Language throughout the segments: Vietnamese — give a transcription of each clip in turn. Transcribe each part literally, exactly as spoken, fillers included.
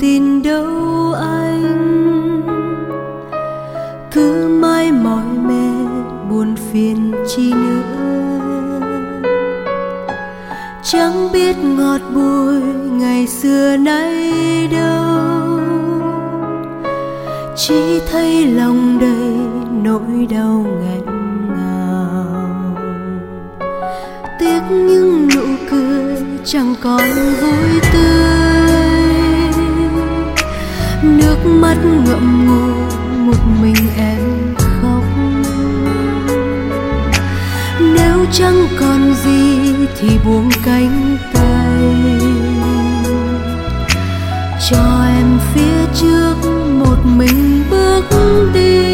tin đâu anh, cứ mãi mỏi mệt buồn phiền chi nữa. Chẳng biết ngọt bùi ngày xưa nay đâu, chỉ thấy lòng đầy nỗi đau nghẹn ngào. Tiếc những nụ cười chẳng còn vui tươi, nước mắt ngậm ngùi một mình em khóc. Nếu chẳng còn gì thì buông cánh tay, cho em phía trước một mình bước đi.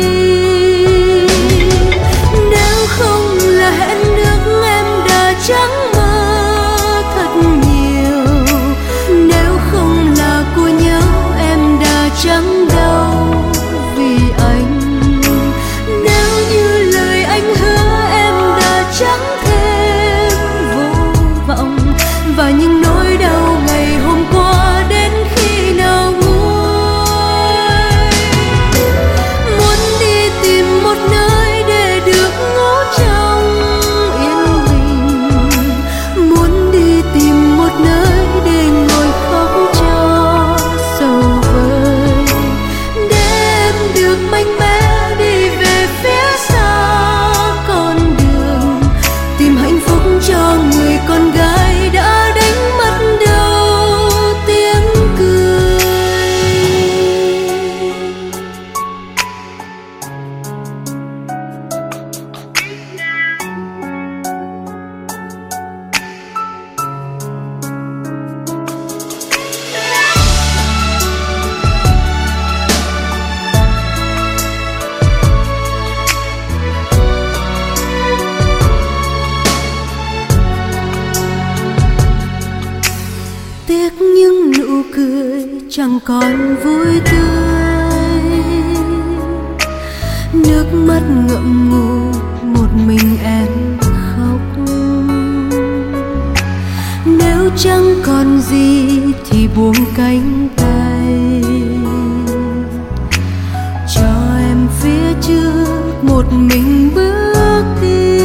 Nếu không là hẹn nước em đã chẳng mơ thật nhiều, nếu không là của nhau em đã chẳng đau vì anh. Nếu như lời anh hứa em đã chẳng thêm vô vọng, và những nỗi đau ngày hôm qua đến khi nào nguôi. Muốn đi tìm một nơi để được ngủ trong yên bình, muốn đi tìm một nơi để ngồi khóc cho sầu vơi, để em được mạnh mẽ đi về phía xa con đường, tìm hạnh phúc cho người con gái đã đánh mất đâu tiếng cười. Tiếc những nụ cười chẳng còn vui tươi, nước mắt ngậm ngùi một mình em khóc. Nếu chẳng còn gì thì buông cánh tay, cho em phía trước một mình bước đi.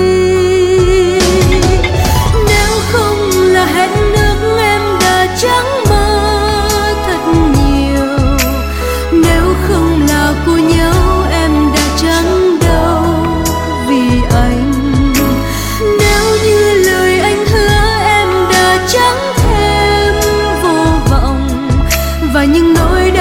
Nếu không là hẹn nước em đã chẳng mơ thật nhiều, nếu không là của nhau em đã chẳng đau vì anh. Nếu như lời anh hứa em đã chẳng thêm vô vọng, và những nỗi